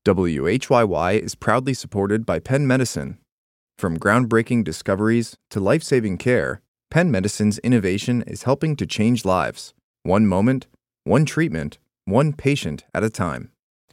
WHYY is proudly supported by Penn Medicine. From groundbreaking discoveries to life-saving care, Penn Medicine's innovation is helping to change lives. One moment, one treatment, one patient at a time.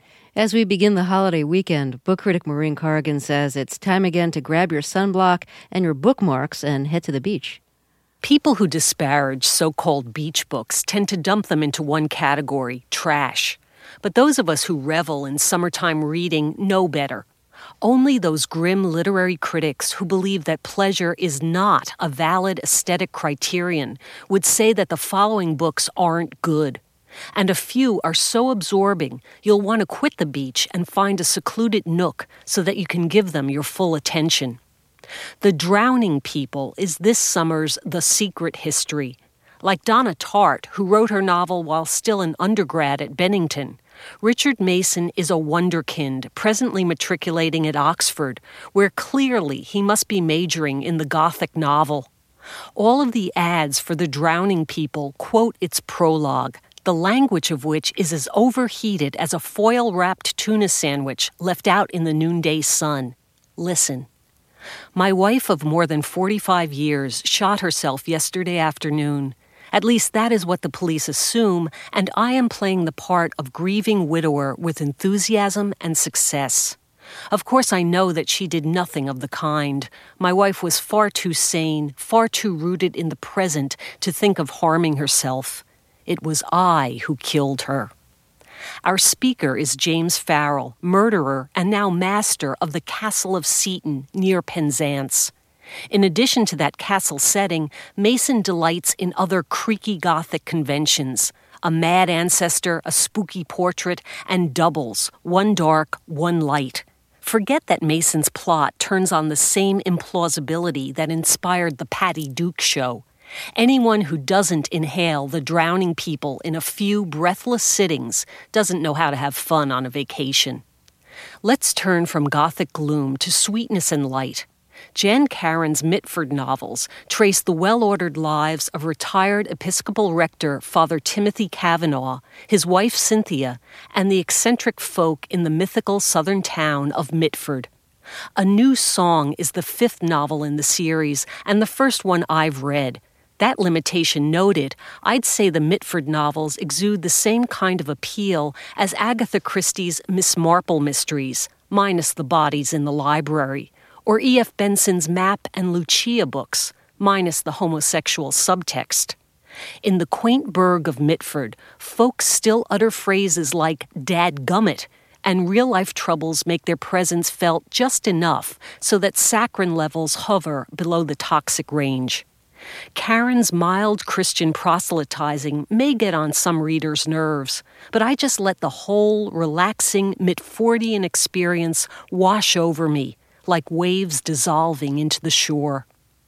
As we begin the holiday weekend, book critic Maureen Corrigan says it's time again to grab your sunblock and your bookmarks and head to the beach. People who disparage so-called beach books tend to dump them into one category, trash. But those of us who revel in summertime reading know better. Only those grim literary critics who believe that pleasure is not a valid aesthetic criterion would say that the following books aren't good. And a few are so absorbing, you'll want to quit the beach and find a secluded nook so that you can give them your full attention. The Drowning People is this summer's The Secret History. Like Donna Tartt, who wrote her novel while still an undergrad at Bennington, Richard Mason is a wonderkind presently matriculating at Oxford, where clearly he must be majoring in the Gothic novel. All of the ads for The Drowning People quote its prologue, the language of which is as overheated as a foil-wrapped tuna sandwich left out in the noonday sun. Listen. My wife of more than 45 years shot herself yesterday afternoon. At least that is what the police assume, and I am playing the part of grieving widower with enthusiasm and success. Of course, I know that she did nothing of the kind. My wife was far too sane, far too rooted in the present to think of harming herself. It was I who killed her. Our speaker is James Farrell, murderer and now master of the Castle of Seaton near Penzance. In addition to that castle setting, Mason delights in other creaky Gothic conventions, a mad ancestor, a spooky portrait, and doubles, one dark, one light. Forget that Mason's plot turns on the same implausibility that inspired the Patty Duke show. Anyone who doesn't inhale The Drowning People in a few breathless sittings doesn't know how to have fun on a vacation. Let's turn from Gothic gloom to sweetness and light. Jan Karan's Mitford novels trace the well-ordered lives of retired Episcopal rector Father Timothy Kavanaugh, his wife Cynthia, and the eccentric folk in the mythical southern town of Mitford. A New Song is the fifth novel in the series and the first one I've read. That limitation noted, I'd say the Mitford novels exude the same kind of appeal as Agatha Christie's Miss Marple mysteries, minus the bodies in the library, or E.F. Benson's Map and Lucia books, minus the homosexual subtext. In the quaint burg of Mitford, folks still utter phrases like "dadgummit," and real-life troubles make their presence felt just enough so that saccharin levels hover below the toxic range. Karen's mild Christian proselytizing may get on some readers' nerves, but I just let the whole relaxing Mitfordian experience wash over me, like waves dissolving into the shore.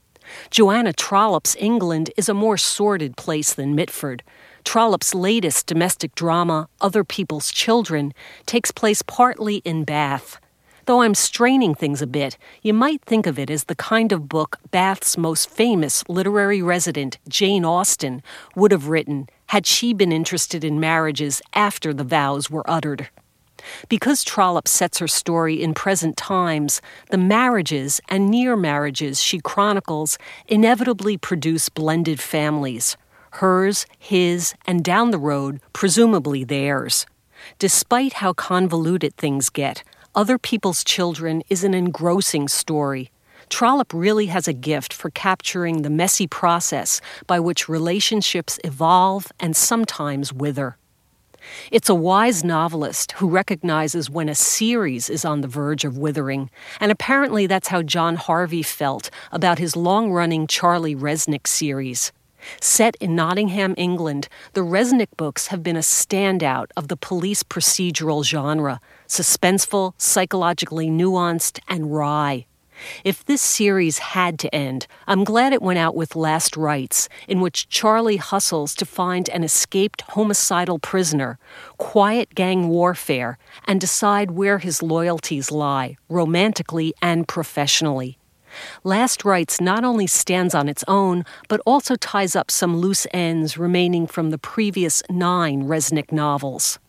Joanna Trollope's England is a more sordid place than Mitford. Trollope's latest domestic drama, Other People's Children, takes place partly in Bath. Though I'm straining things a bit, you might think of it as the kind of book Bath's most famous literary resident, Jane Austen, would have written had she been interested in marriages after the vows were uttered. Because Trollope sets her story in present times, the marriages and near marriages she chronicles inevitably produce blended families. Hers, his, and down the road, presumably theirs. Despite how convoluted things get, Other People's Children is an engrossing story. Trollope really has a gift for capturing the messy process by which relationships evolve and sometimes wither. It's a wise novelist who recognizes when a series is on the verge of withering, and apparently that's how John Harvey felt about his long-running Charlie Resnick series. Set in Nottingham, England, the Resnick books have been a standout of the police procedural genre, suspenseful, psychologically nuanced, and wry. If this series had to end, I'm glad it went out with Last Rites, in which Charlie hustles to find an escaped homicidal prisoner, quiet gang warfare, and decide where his loyalties lie, romantically and professionally. Last Rites not only stands on its own, but also ties up some loose ends remaining from the previous 9 Resnick novels.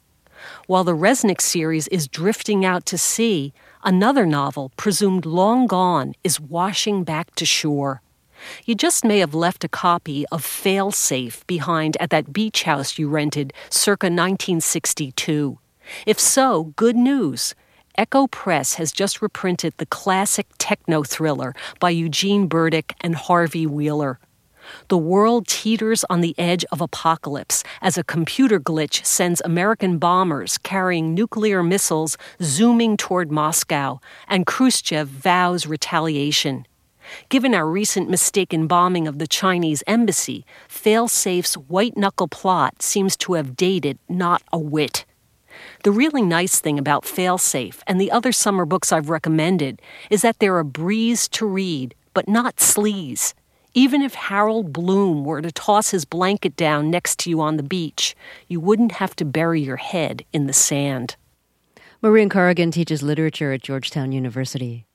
While the Resnick series is drifting out to sea, another novel, presumed long gone, is washing back to shore. You just may have left a copy of Failsafe behind at that beach house you rented circa 1962. If so, good news. Echo Press has just reprinted the classic techno thriller by Eugene Burdick and Harvey Wheeler. The world teeters on the edge of apocalypse as a computer glitch sends American bombers carrying nuclear missiles zooming toward Moscow, and Khrushchev vows retaliation. Given our recent mistaken bombing of the Chinese embassy, Failsafe's white-knuckle plot seems to have dated not a whit. The really nice thing about Failsafe and the other summer books I've recommended is that they're a breeze to read, but not sleaze. Even if Harold Bloom were to toss his blanket down next to you on the beach, you wouldn't have to bury your head in the sand. Maureen Corrigan teaches literature at Georgetown University.